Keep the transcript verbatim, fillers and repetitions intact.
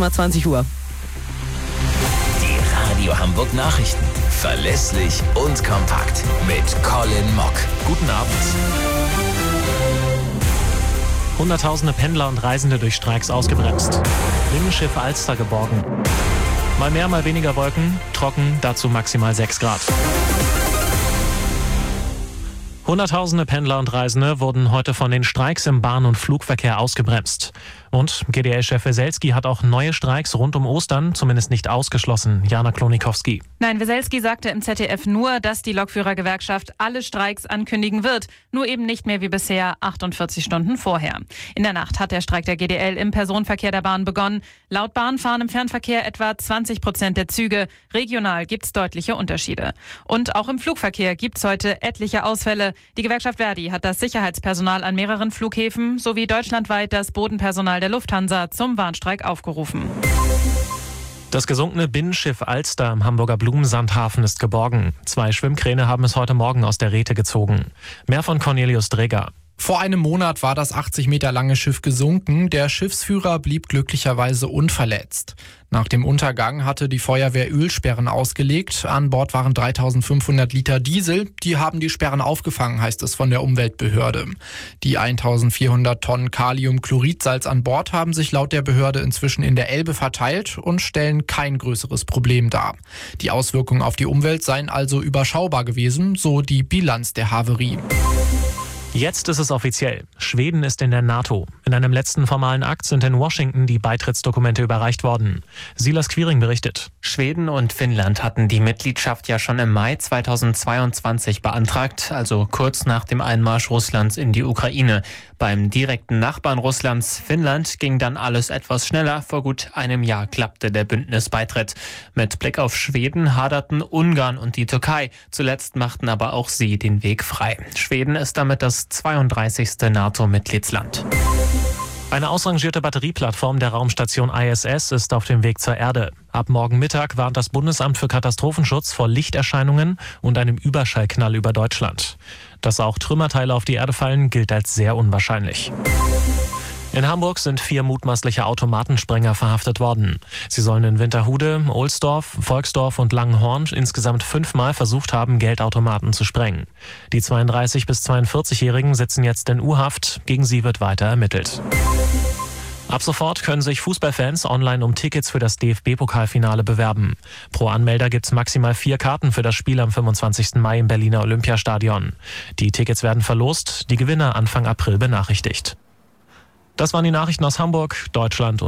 mal zwanzig Uhr. Die Radio Hamburg Nachrichten. Verlässlich und kompakt. Mit Colin Mock. Guten Abend. Hunderttausende Pendler und Reisende durch Streiks ausgebremst. Binnenschiff Alster geborgen. Mal mehr, mal weniger Wolken. Trocken, dazu maximal sechs Grad. Hunderttausende Pendler und Reisende wurden heute von den Streiks im Bahn- und Flugverkehr ausgebremst. Und G D L-Chef Weselski hat auch neue Streiks rund um Ostern zumindest nicht ausgeschlossen. Jana Klonikowski. Nein, Weselski sagte im Z D F nur, dass die Lokführergewerkschaft alle Streiks ankündigen wird. Nur eben nicht mehr wie bisher achtundvierzig Stunden vorher. In der Nacht hat der Streik der G D L im Personenverkehr der Bahn begonnen. Laut Bahn fahren im Fernverkehr etwa zwanzig Prozent der Züge. Regional gibt es deutliche Unterschiede. Und auch im Flugverkehr gibt es heute etliche Ausfälle. Die Gewerkschaft Verdi hat das Sicherheitspersonal an mehreren Flughäfen sowie deutschlandweit das Bodenpersonal der Lufthansa zum Warnstreik aufgerufen. Das gesunkene Binnenschiff Alster im Hamburger Blumensandhafen ist geborgen. Zwei Schwimmkräne haben es heute Morgen aus der Reete gezogen. Mehr von Cornelius Dreger. Vor einem Monat war das achtzig Meter lange Schiff gesunken. Der Schiffsführer blieb glücklicherweise unverletzt. Nach dem Untergang hatte die Feuerwehr Ölsperren ausgelegt. An Bord waren dreitausendfünfhundert Liter Diesel. Die haben die Sperren aufgefangen, heißt es von der Umweltbehörde. Die eintausendvierhundert Tonnen Kaliumchloridsalz an Bord haben sich laut der Behörde inzwischen in der Elbe verteilt und stellen kein größeres Problem dar. Die Auswirkungen auf die Umwelt seien also überschaubar gewesen, so die Bilanz der Haverie. Jetzt ist es offiziell. Schweden ist in der NATO. In einem letzten formalen Akt sind in Washington die Beitrittsdokumente überreicht worden. Silas Quiring berichtet. Schweden und Finnland hatten die Mitgliedschaft ja schon im Mai zweitausendzweiundzwanzig beantragt, also kurz nach dem Einmarsch Russlands in die Ukraine. Beim direkten Nachbarn Russlands, Finnland, ging dann alles etwas schneller. Vor gut einem Jahr klappte der Bündnisbeitritt. Mit Blick auf Schweden haderten Ungarn und die Türkei. Zuletzt machten aber auch sie den Weg frei. Schweden ist damit das zweiunddreißigste NATO-Mitgliedsland. Eine ausrangierte Batterieplattform der Raumstation I S S ist auf dem Weg zur Erde. Ab morgen Mittag warnt das Bundesamt für Katastrophenschutz vor Lichterscheinungen und einem Überschallknall über Deutschland. Dass auch Trümmerteile auf die Erde fallen, gilt als sehr unwahrscheinlich. In Hamburg sind vier mutmaßliche Automatensprenger verhaftet worden. Sie sollen in Winterhude, Ohlsdorf, Volksdorf und Langenhorn insgesamt fünfmal versucht haben, Geldautomaten zu sprengen. Die zweiunddreißig- bis zweiundvierzig-Jährigen sitzen jetzt in U-Haft. Gegen sie wird weiter ermittelt. Ab sofort können sich Fußballfans online um Tickets für das D F B-Pokalfinale bewerben. Pro Anmelder gibt es maximal vier Karten für das Spiel am fünfundzwanzigsten Mai im Berliner Olympiastadion. Die Tickets werden verlost, die Gewinner Anfang April benachrichtigt. Das waren die Nachrichten aus Hamburg, Deutschland und